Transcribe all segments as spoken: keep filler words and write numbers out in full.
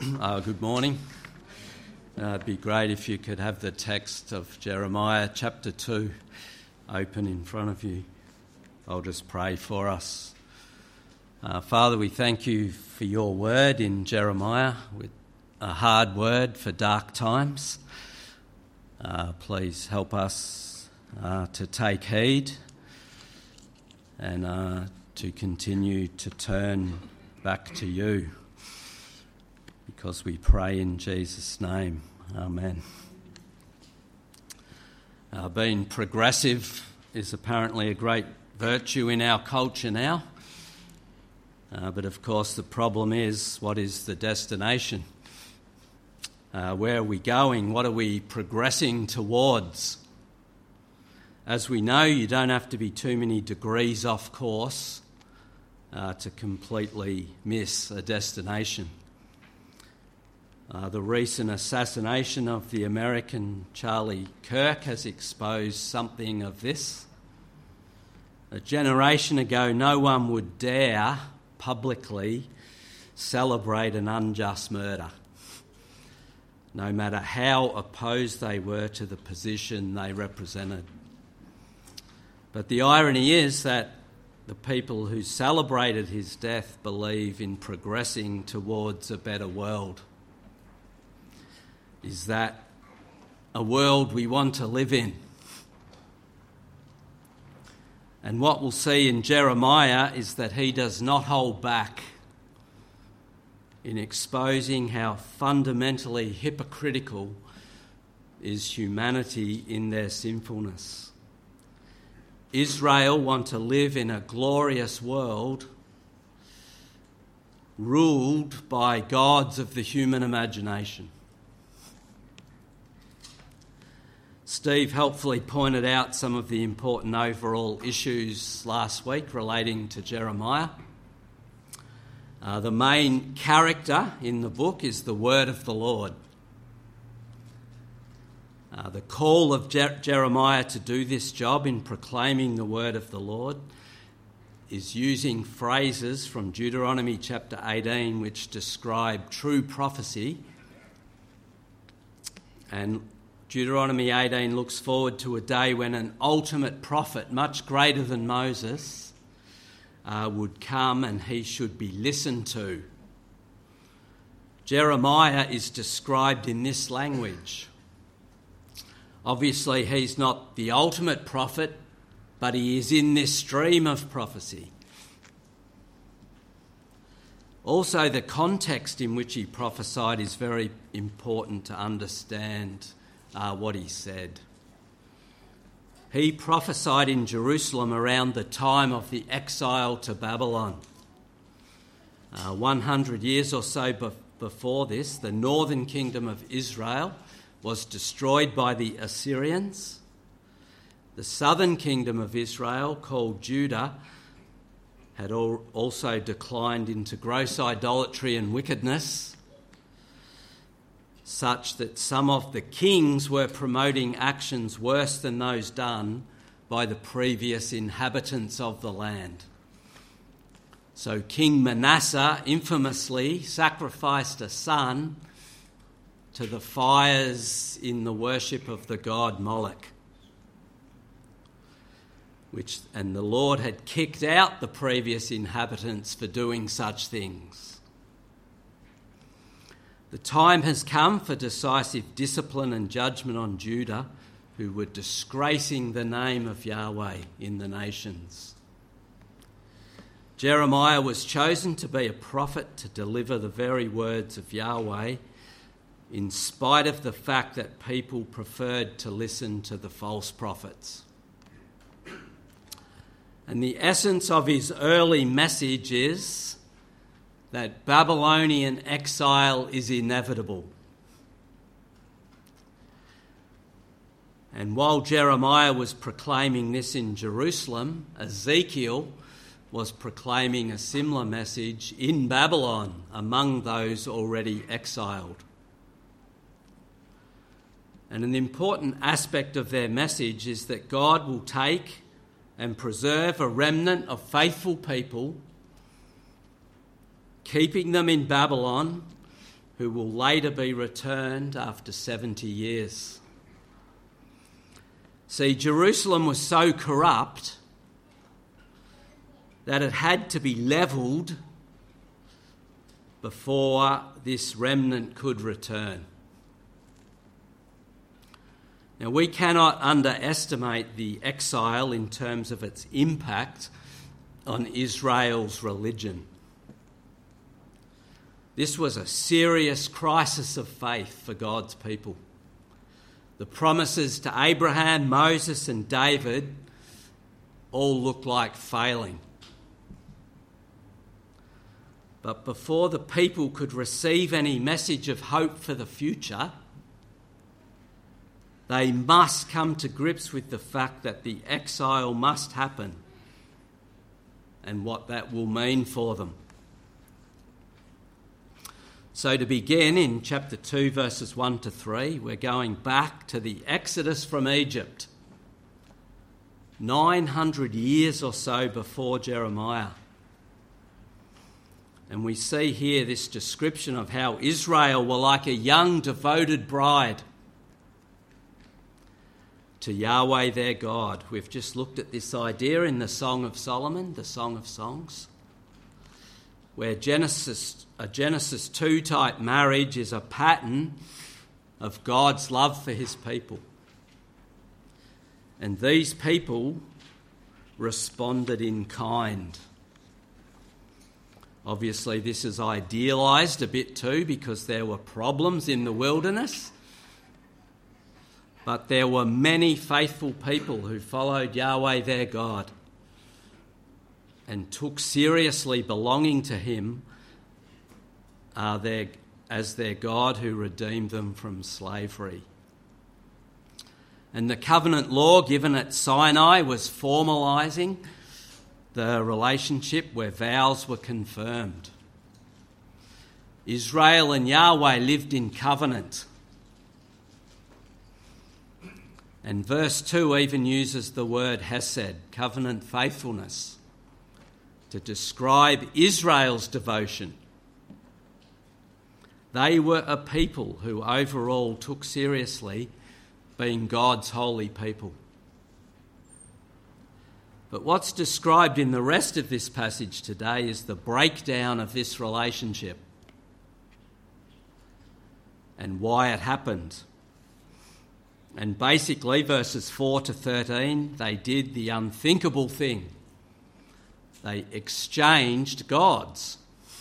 Uh, good morning. Uh, it'd be great if you could have the text of Jeremiah chapter two open in front of you. I'll just pray for us. Uh, Father, we thank you for your word in Jeremiah, with a hard word for dark times. Uh, please help us uh, to take heed and uh, to continue to turn back to you, because we pray in Jesus' name. Amen. Uh, being progressive is apparently a great virtue in our culture now. Uh, but of course the problem is, what is the destination? Uh, where are we going? What are we progressing towards? As we know, you don't have to be too many degrees off course uh, to completely miss a destination. Uh, the recent assassination of the American Charlie Kirk has exposed something of this. A generation ago, no one would dare publicly celebrate an unjust murder, no matter how opposed they were to the position they represented. But the irony is that the people who celebrated his death believe in progressing towards a better world. Is that a world we want to live in? And what we'll see in Jeremiah is that he does not hold back in exposing how fundamentally hypocritical is humanity in their sinfulness. Israel want to live in a glorious world ruled by gods of the human imagination. Steve helpfully pointed out some of the important overall issues last week relating to Jeremiah. Uh, the main character in the book is the word of the Lord. Uh, the call of Jer- Jeremiah to do this job in proclaiming the word of the Lord is using phrases from Deuteronomy chapter eighteen which describe true prophecy. And Deuteronomy eighteen looks forward to a day when an ultimate prophet, much greater than Moses, uh, would come and he should be listened to. Jeremiah is described in this language. Obviously, he's not the ultimate prophet, but he is in this stream of prophecy. Also, the context in which he prophesied is very important to understand Uh, what he said. He prophesied in Jerusalem around the time of the exile to Babylon. Uh, one hundred years or so be- before this, the northern kingdom of Israel was destroyed by the Assyrians. The southern kingdom of Israel, called Judah, had al- also declined into gross idolatry and wickedness, such that some of the kings were promoting actions worse than those done by the previous inhabitants of the land. So King Manasseh infamously sacrificed a son to the fires in the worship of the god Moloch, which, and the Lord had kicked out the previous inhabitants for doing such things. The time has come for decisive discipline and judgment on Judah, who were disgracing the name of Yahweh in the nations. Jeremiah was chosen to be a prophet to deliver the very words of Yahweh, in spite of the fact that people preferred to listen to the false prophets. And the essence of his early message is that Babylonian exile is inevitable. And while Jeremiah was proclaiming this in Jerusalem, Ezekiel was proclaiming a similar message in Babylon among those already exiled. And an important aspect of their message is that God will take and preserve a remnant of faithful people, keeping them in Babylon who will later be returned after seventy years. See, Jerusalem was so corrupt that it had to be levelled before this remnant could return. Now, we cannot underestimate the exile in terms of its impact on Israel's religion. This was a serious crisis of faith for God's people. The promises to Abraham, Moses and David all look like failing. But before the people could receive any message of hope for the future, they must come to grips with the fact that the exile must happen and what that will mean for them. So to begin in chapter two, verses one to three, we're going back to the Exodus from Egypt, nine hundred years or so before Jeremiah. And we see here this description of how Israel were like a young devoted bride to Yahweh their God. We've just looked at this idea in the Song of Solomon, the Song of Songs, where Genesis, a Genesis two type marriage is a pattern of God's love for his people. And these people responded in kind. Obviously, this is idealised a bit too because there were problems in the wilderness. But there were many faithful people who followed Yahweh their God and took seriously belonging to him uh, their, as their God who redeemed them from slavery. And the covenant law given at Sinai was formalising the relationship where vows were confirmed. Israel and Yahweh lived in covenant. And verse two even uses the word hesed, covenant faithfulness, to describe Israel's devotion. They were a people who overall took seriously being God's holy people. But what's described in the rest of this passage today is the breakdown of this relationship and why it happened. And basically, verses four to thirteen, they did the unthinkable thing. They exchanged gods.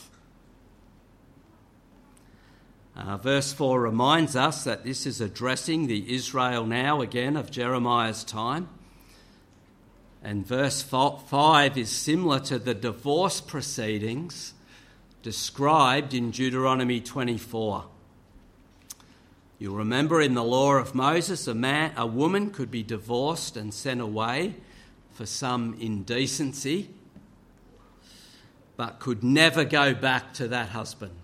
Uh, verse four reminds us that this is addressing the Israel now again of Jeremiah's time. And verse five is similar to the divorce proceedings described in Deuteronomy twenty-four. You'll remember in the law of Moses, a man, a woman could be divorced and sent away for some indecency, but could never go back to that husband.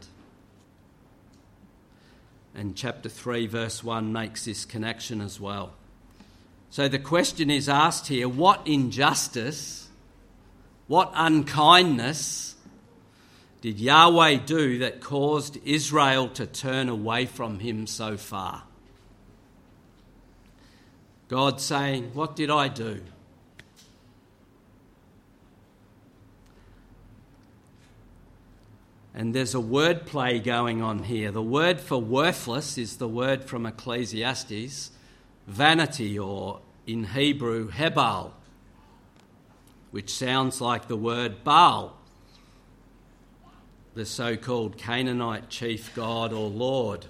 And chapter three, verse one makes this connection as well. So the question is asked here, what injustice, what unkindness did Yahweh do that caused Israel to turn away from him so far? God saying, what did I do? And there's a word play going on here. The word for worthless is the word from Ecclesiastes, vanity, or in Hebrew, hebal, which sounds like the word Baal, the so-called Canaanite chief god or lord.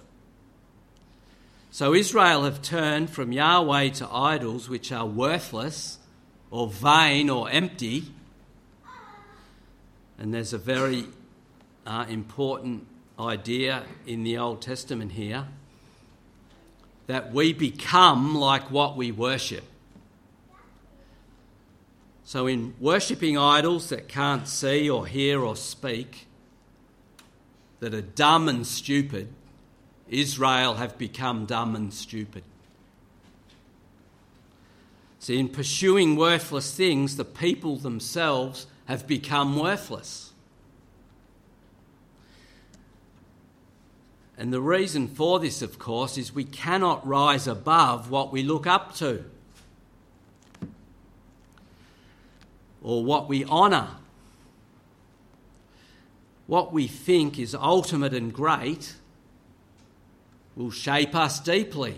So Israel have turned from Yahweh to idols which are worthless or vain or empty. And there's a very uh, important idea in the Old Testament here, that we become like what we worship. So in worshipping idols that can't see or hear or speak, that are dumb and stupid, Israel have become dumb and stupid. See, in pursuing worthless things, the people themselves have become worthless. And the reason for this, of course, is we cannot rise above what we look up to or what we honour. What we think is ultimate and great will shape us deeply.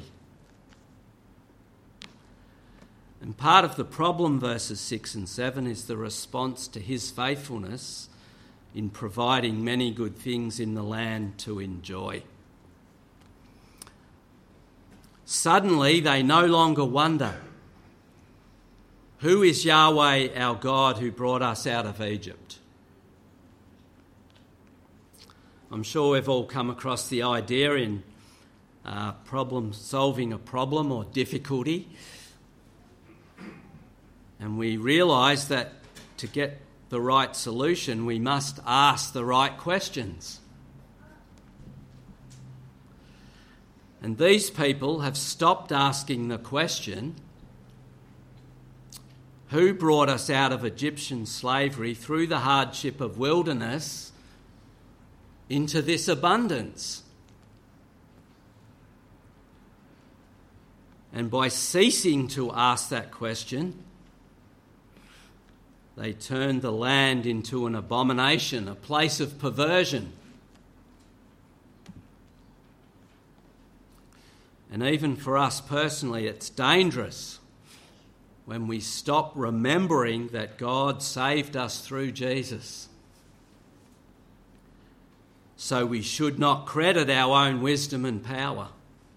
And part of the problem, verses six and seven, is the response to his faithfulness in providing many good things in the land to enjoy. Suddenly they no longer wonder, who is Yahweh our God who brought us out of Egypt? I'm sure we've all come across the idea in uh, problem solving a problem or difficulty, and we realise that to get the right solution, we must ask the right questions. And these people have stopped asking the question, who brought us out of Egyptian slavery through the hardship of wilderness into this abundance? And by ceasing to ask that question, they turned the land into an abomination, a place of perversion. And even for us personally, it's dangerous when we stop remembering that God saved us through Jesus. So we should not credit our own wisdom and power.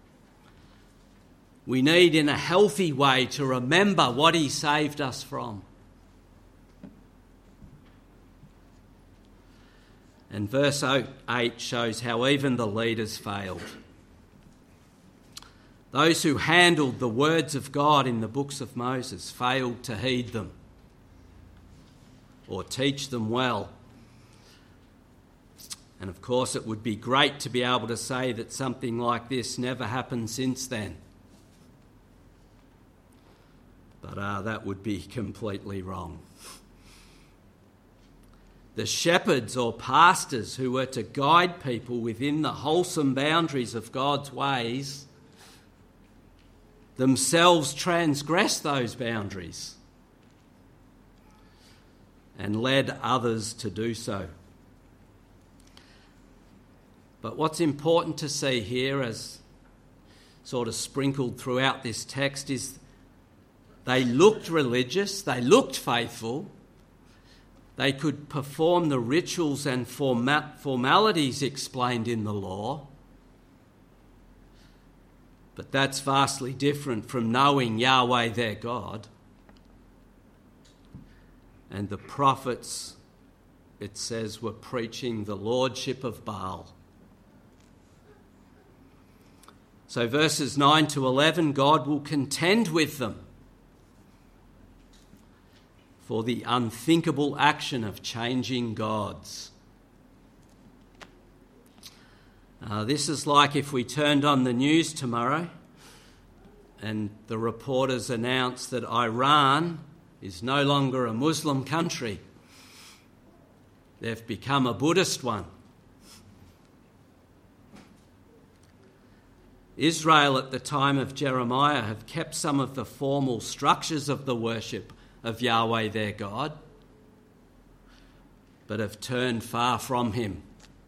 We need, in a healthy way, to remember what he saved us from. And verse eight shows how even the leaders failed. Those who handled the words of God in the books of Moses failed to heed them or teach them well. And of course, it would be great to be able to say that something like this never happened since then. But uh, that would be completely wrong. The shepherds or pastors who were to guide people within the wholesome boundaries of God's ways themselves transgressed those boundaries and led others to do so. But what's important to see here, as sort of sprinkled throughout this text, is they looked religious, they looked faithful, they could perform the rituals and forma- formalities explained in the law, but that's vastly different from knowing Yahweh their God. And the prophets, it says, were preaching the lordship of Baal. So verses nine to eleven, God will contend with them for the unthinkable action of changing gods. Uh, this is like if we turned on the news tomorrow and the reporters announced that Iran is no longer a Muslim country. They've become a Buddhist one. Israel at the time of Jeremiah have kept some of the formal structures of the worship of Yahweh their God, but have turned far from him.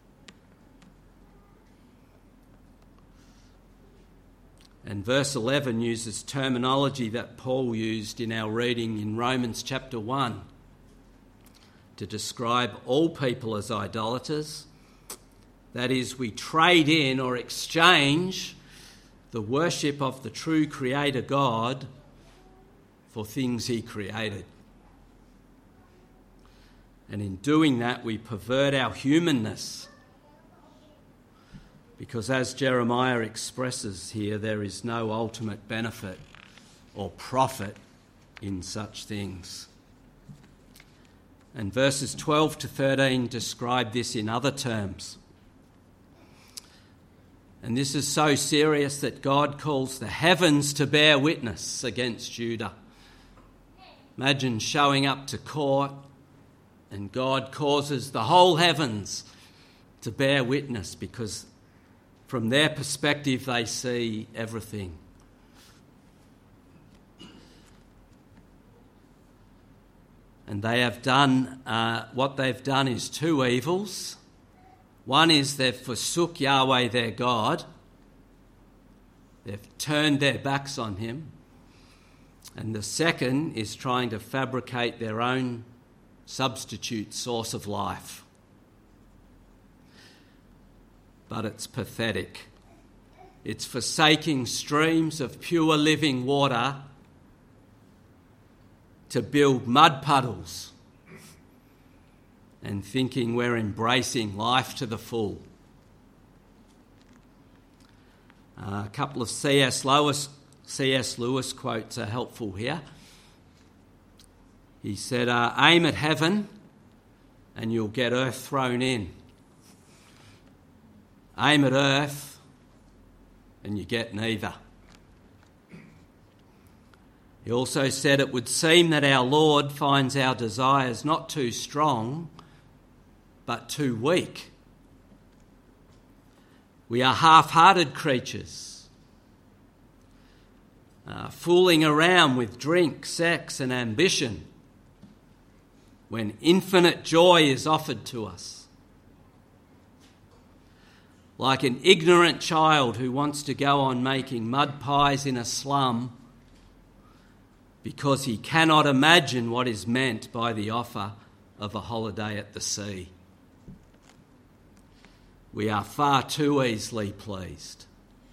And verse eleven uses terminology that Paul used in our reading in Romans chapter one to describe all people as idolaters. That is, we trade in or exchange the worship of the true Creator God for things he created. And in doing that, we pervert our humanness. Because as Jeremiah expresses here, there is no ultimate benefit or profit in such things. And verses twelve to thirteen describe this in other terms. And this is so serious that God calls the heavens to bear witness against Judah. Imagine showing up to court and God causes the whole heavens to bear witness because From their perspective, they see everything. And they have done, uh, what they've done is two evils. One is they've forsook Yahweh their God. They've turned their backs on him. And the second is trying to fabricate their own substitute source of life. But it's pathetic. It's forsaking streams of pure living water to build mud puddles and thinking we're embracing life to the full. Uh, a couple of C S Lewis, C S Lewis quotes are helpful here. He said, uh, aim at heaven and you'll get earth thrown in. Aim at earth and you get neither. He also said it would seem that our Lord finds our desires not too strong, but too weak. We are half-hearted creatures, uh, fooling around with drink, sex and ambition when infinite joy is offered to us. Like an ignorant child who wants to go on making mud pies in a slum because he cannot imagine what is meant by the offer of a holiday at the sea. We are far too easily pleased.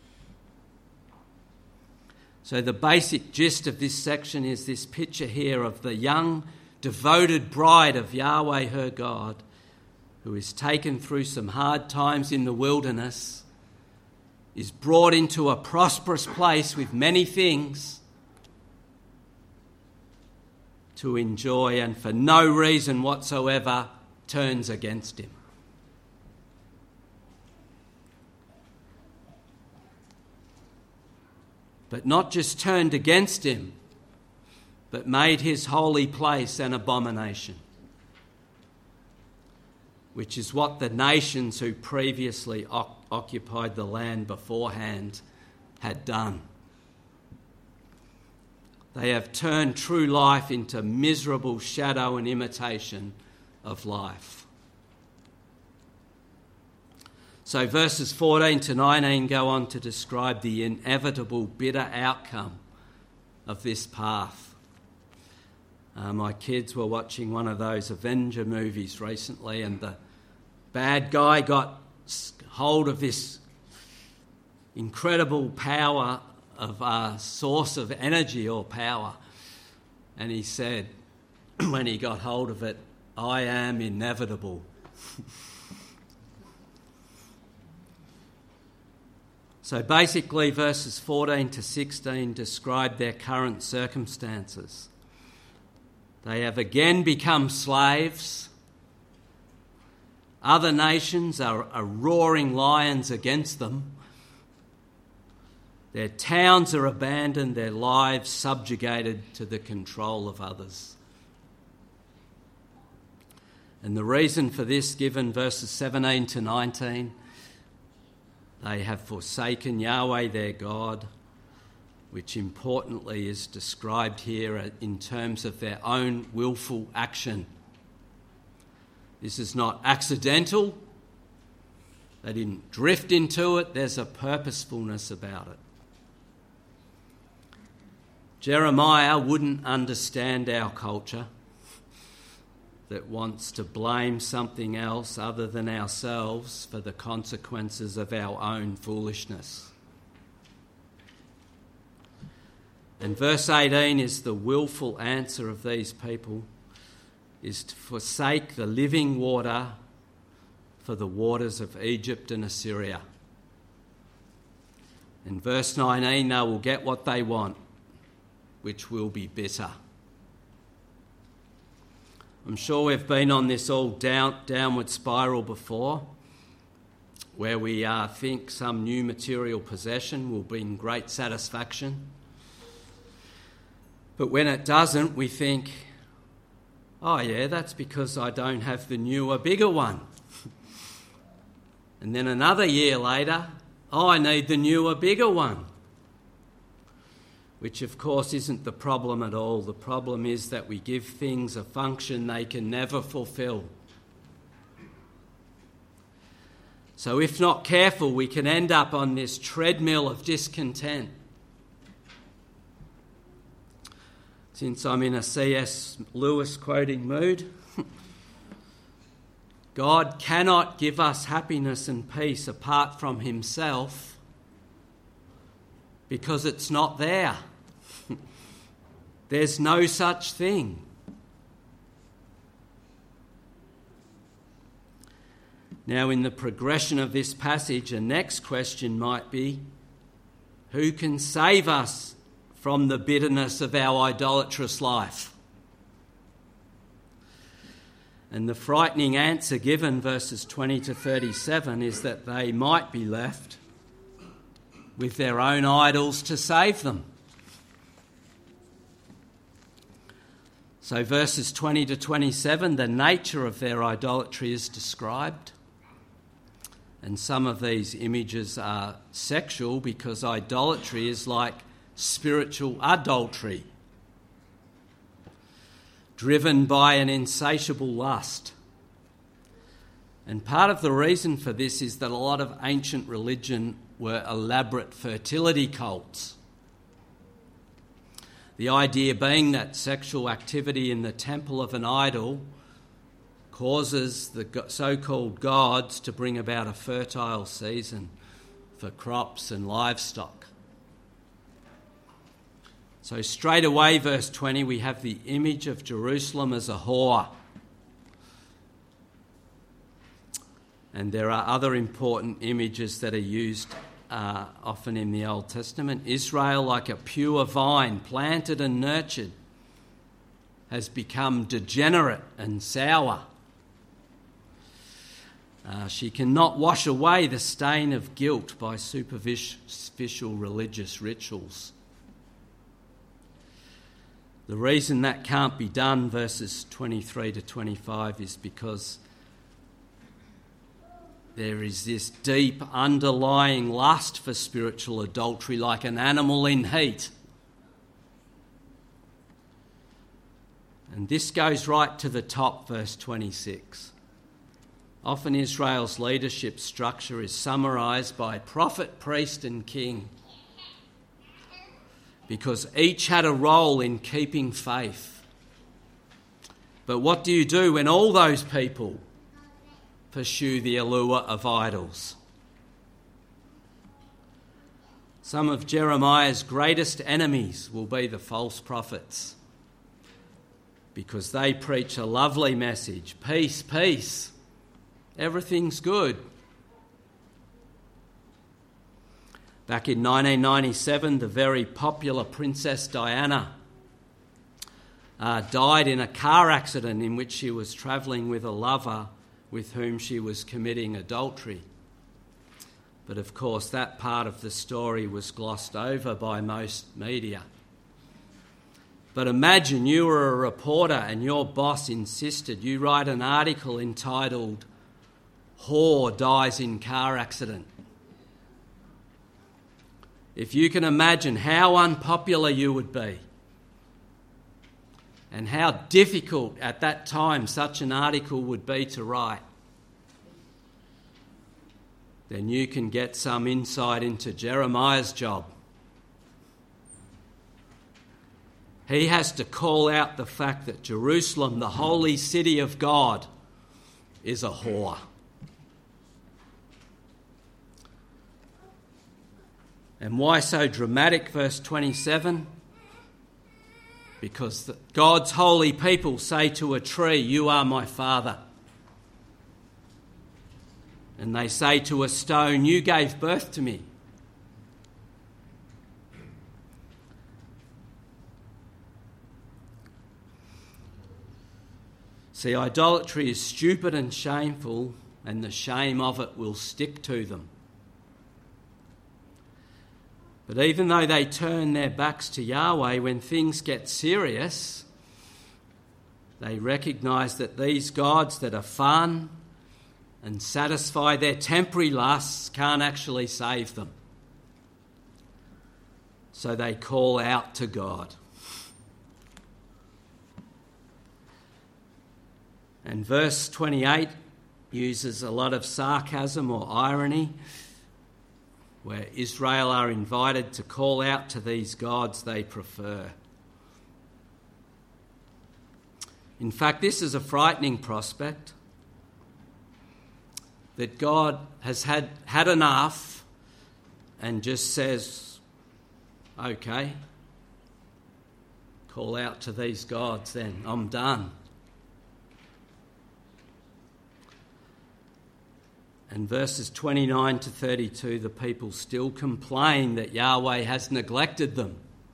So the basic gist of this section is this picture here of the young, devoted bride of Yahweh her God, who is taken through some hard times in the wilderness, is brought into a prosperous place with many things to enjoy, and for no reason whatsoever turns against him. But not just turned against him, but made his holy place an abomination, which is what the nations who previously o- occupied the land beforehand had done. They have turned true life into miserable shadow and imitation of life. So verses fourteen to nineteen go on to describe the inevitable bitter outcome of this path. Uh, my kids were watching one of those Avenger movies recently, and the bad guy got hold of this incredible power of a source of energy or power. And he said, when he got hold of it, I am inevitable. So basically verses fourteen to sixteen describe their current circumstances. They have again become slaves. Other nations are, are roaring lions against them. Their towns are abandoned, their lives subjugated to the control of others. And the reason for this, given verses seventeen to nineteen, they have forsaken Yahweh their God, which importantly is described here in terms of their own willful action. This is not accidental. They didn't drift into it. There's a purposefulness about it. Jeremiah wouldn't understand our culture that wants to blame something else other than ourselves for the consequences of our own foolishness. And verse eighteen is the willful answer of these people, is to forsake the living water for the waters of Egypt and Assyria. In verse nineteen, they will get what they want, which will be bitter. I'm sure we've been on this all down, downward spiral before, where we uh, think some new material possession will bring great satisfaction. But when it doesn't, we think, oh yeah, that's because I don't have the newer, bigger one. And then another year later, Oh, I need the newer, bigger one. Which, of course, isn't the problem at all. The problem is that we give things a function they can never fulfill. So if not careful, we can end up on this treadmill of discontent. Since I'm in a C S Lewis quoting mood, God cannot give us happiness and peace apart from himself because it's not there. There's no such thing. Now, in the progression of this passage, a next question might be, who can save us from the bitterness of our idolatrous life? And the frightening answer given, verses twenty to thirty-seven, is that they might be left with their own idols to save them. So verses twenty to twenty-seven, the nature of their idolatry is described. And some of these images are sexual because idolatry is like spiritual adultery, driven by an insatiable lust. And part of the reason for this is that a lot of ancient religion were elaborate fertility cults. The idea being that sexual activity in the temple of an idol causes the so-called gods to bring about a fertile season for crops and livestock. So straight away, verse twenty, we have the image of Jerusalem as a whore. And there are other important images that are used uh, often in the Old Testament. Israel, like a pure vine, planted and nurtured, has become degenerate and sour. Uh, she cannot wash away the stain of guilt by superficial religious rituals. The reason that can't be done, verses twenty-three to twenty-five, is because there is this deep underlying lust for spiritual adultery, like an animal in heat. And this goes right to the top, verse twenty-six. Often Israel's leadership structure is summarised by prophet, priest and king, because each had a role in keeping faith. But what do you do when all those people pursue the allure of idols? Some of Jeremiah's greatest enemies will be the false prophets, because they preach a lovely message, peace, peace, everything's good. Back in nineteen ninety-seven, the very popular Princess Diana uh, died in a car accident in which she was travelling with a lover with whom she was committing adultery. But of course, that part of the story was glossed over by most media. But imagine you were a reporter and your boss insisted you write an article entitled, "Whore Dies in Car Accident." If you can imagine how unpopular you would be and how difficult at that time such an article would be to write, then you can get some insight into Jeremiah's job. He has to call out the fact that Jerusalem, the holy city of God, is a whore. And why so dramatic, verse twenty-seven? Because God's holy people say to a tree, "You are my father." And they say to a stone, "You gave birth to me." See, idolatry is stupid and shameful, and the shame of it will stick to them. But even though they turn their backs to Yahweh, when things get serious, they recognise that these gods that are fun and satisfy their temporary lusts can't actually save them. So they call out to God. And verse twenty-eight uses a lot of sarcasm or irony, where Israel are invited to call out to these gods they prefer. In fact, this is a frightening prospect, that God has had, had enough and just says, okay, call out to these gods then, I'm done. And verses twenty-nine to thirty-two, the people still complain that Yahweh has neglected them.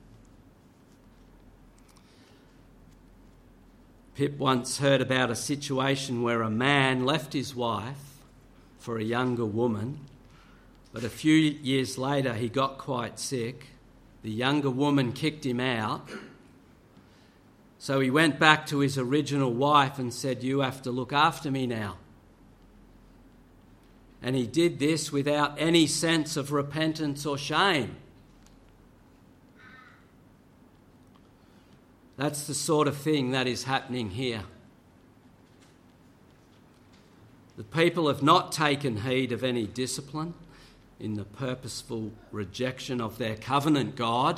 Pip once heard about a situation where a man left his wife for a younger woman, but a few years later he got quite sick. The younger woman kicked him out. So he went back to his original wife and said, "You have to look after me now." And he did this without any sense of repentance or shame. That's the sort of thing that is happening here. The people have not taken heed of any discipline in the purposeful rejection of their covenant God.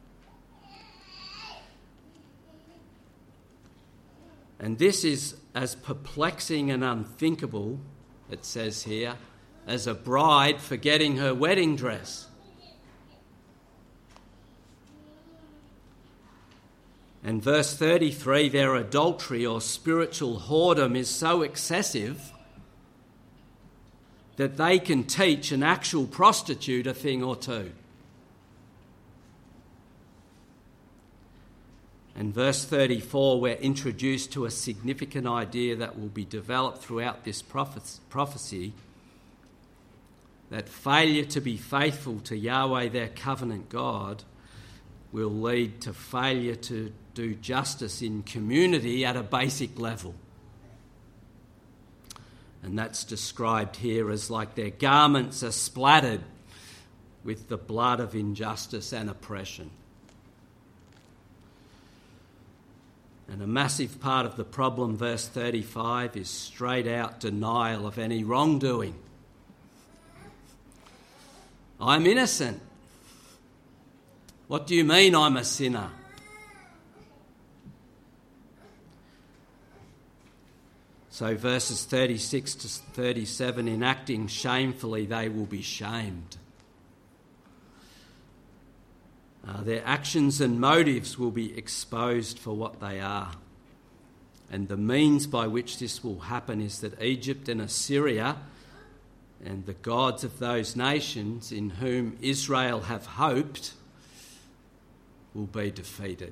And this is as perplexing and unthinkable, it says here, as a bride forgetting her wedding dress. And verse thirty-three, their adultery or spiritual whoredom is so excessive that they can teach an actual prostitute a thing or two. And verse thirty-four, we're introduced to a significant idea that will be developed throughout this prophecy, that failure to be faithful to Yahweh, their covenant God, will lead to failure to do justice in community at a basic level. And that's described here as like their garments are splattered with the blood of injustice and oppression. And a massive part of the problem, verse thirty-five, is straight out denial of any wrongdoing. I'm innocent. What do you mean I'm a sinner? So verses thirty-six to thirty-seven, in acting shamefully, they will be shamed. Uh, their actions and motives will be exposed for what they are. And the means by which this will happen is that Egypt and Assyria and the gods of those nations in whom Israel have hoped will be defeated.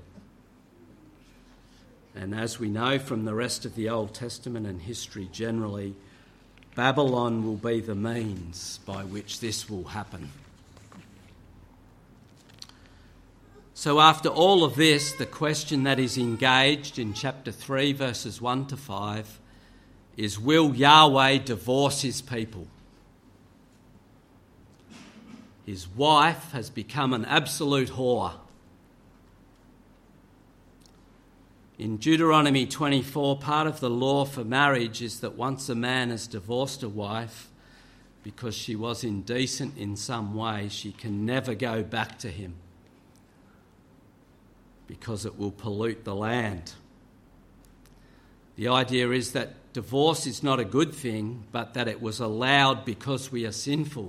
And as we know from the rest of the Old Testament and history generally, Babylon will be the means by which this will happen. So after all of this, the question that is engaged in chapter three, verses one to five, is, will Yahweh divorce his people? His wife has become an absolute whore. In Deuteronomy twenty-four, part of the law for marriage is that once a man has divorced a wife because she was indecent in some way, she can never go back to him because it will pollute the land. The idea is that divorce is not a good thing, but that it was allowed because we are sinful.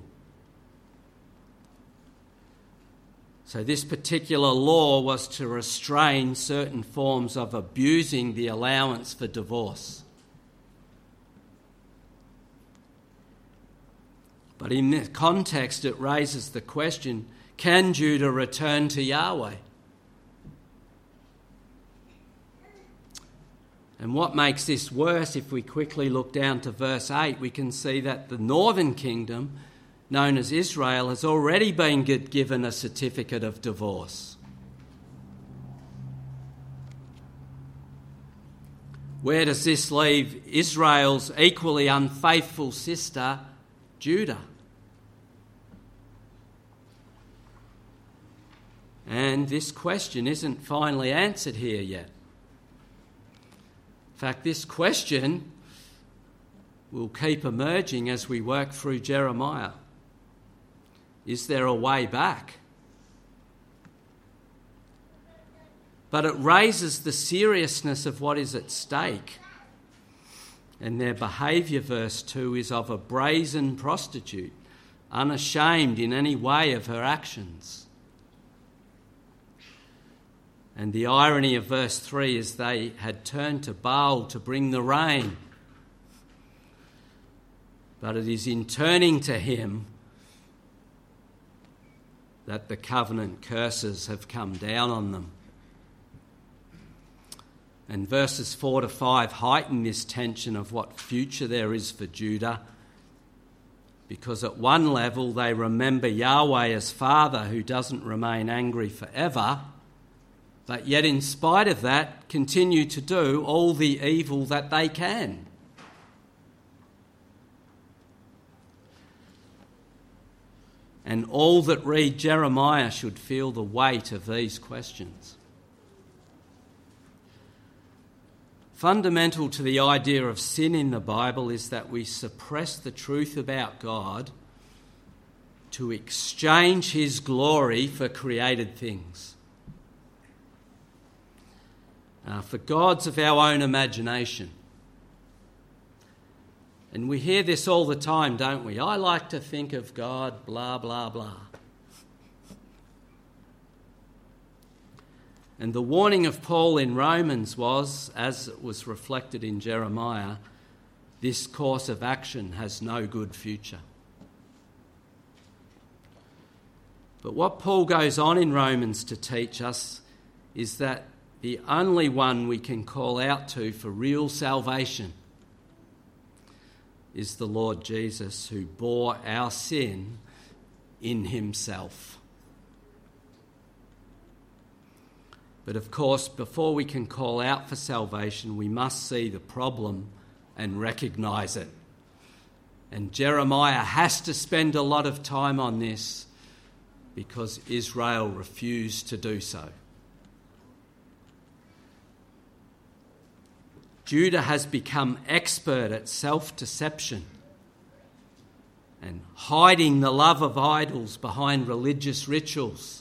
So this particular law was to restrain certain forms of abusing the allowance for divorce. But in this context, it raises the question, can Judah return to Yahweh? And what makes this worse, if we quickly look down to verse eight, we can see that the northern kingdom, known as Israel, has already been given a certificate of divorce. Where does this leave Israel's equally unfaithful sister, Judah? And this question isn't finally answered here yet. In fact, this question will keep emerging as we work through Jeremiah. Is there a way back? But it raises the seriousness of what is at stake. And their behaviour, verse two, is of a brazen prostitute, unashamed in any way of her actions. And the irony of verse three is they had turned to Baal to bring the rain. But it is in turning to him that the covenant curses have come down on them. And verses four to five heighten this tension of what future there is for Judah, because at one level they remember Yahweh as Father who doesn't remain angry forever, but yet in spite of that continue to do all the evil that they can. And all that read Jeremiah should feel the weight of these questions. Fundamental to the idea of sin in the Bible is that we suppress the truth about God to exchange his glory for created things. Uh, for gods of our own imagination. And we hear this all the time, don't we? I like to think of God, blah, blah, blah. And the warning of Paul in Romans was, as it was reflected in Jeremiah, this course of action has no good future. But what Paul goes on in Romans to teach us is that the only one we can call out to for real salvation is the Lord Jesus, who bore our sin in himself. But of course, before we can call out for salvation, we must see the problem and recognise it. And Jeremiah has to spend a lot of time on this because Israel refused to do so. Judah has become expert at self-deception and hiding the love of idols behind religious rituals.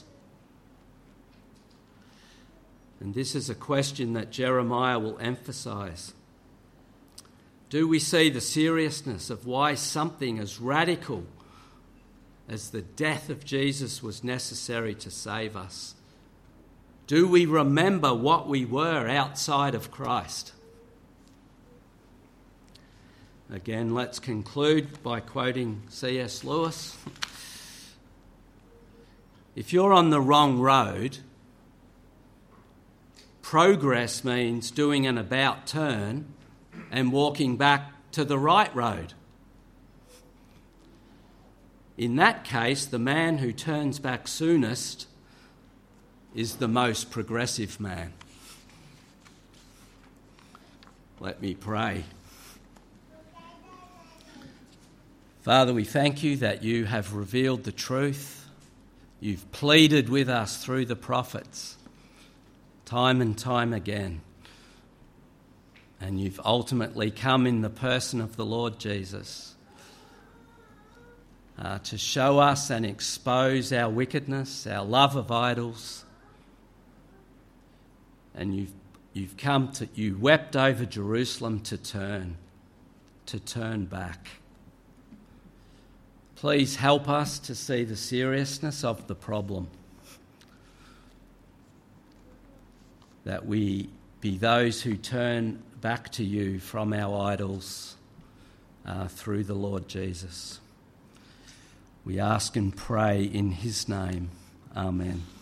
And this is a question that Jeremiah will emphasise. Do we see the seriousness of why something as radical as the death of Jesus was necessary to save us? Do we remember what we were outside of Christ? Again, let's conclude by quoting C S Lewis. If you're on the wrong road, progress means doing an about turn and walking back to the right road. In that case, the man who turns back soonest is the most progressive man. Let me pray. Father, we thank you that you have revealed the truth. You've pleaded with us through the prophets, time and time again. And you've ultimately come in the person of the Lord Jesus uh, to show us and expose our wickedness, our love of idols. And you've, you've come to, you wept over Jerusalem to turn, to turn back. Please help us to see the seriousness of the problem, that we be those who turn back to you from our idols uh, through the Lord Jesus. We ask and pray in his name. Amen.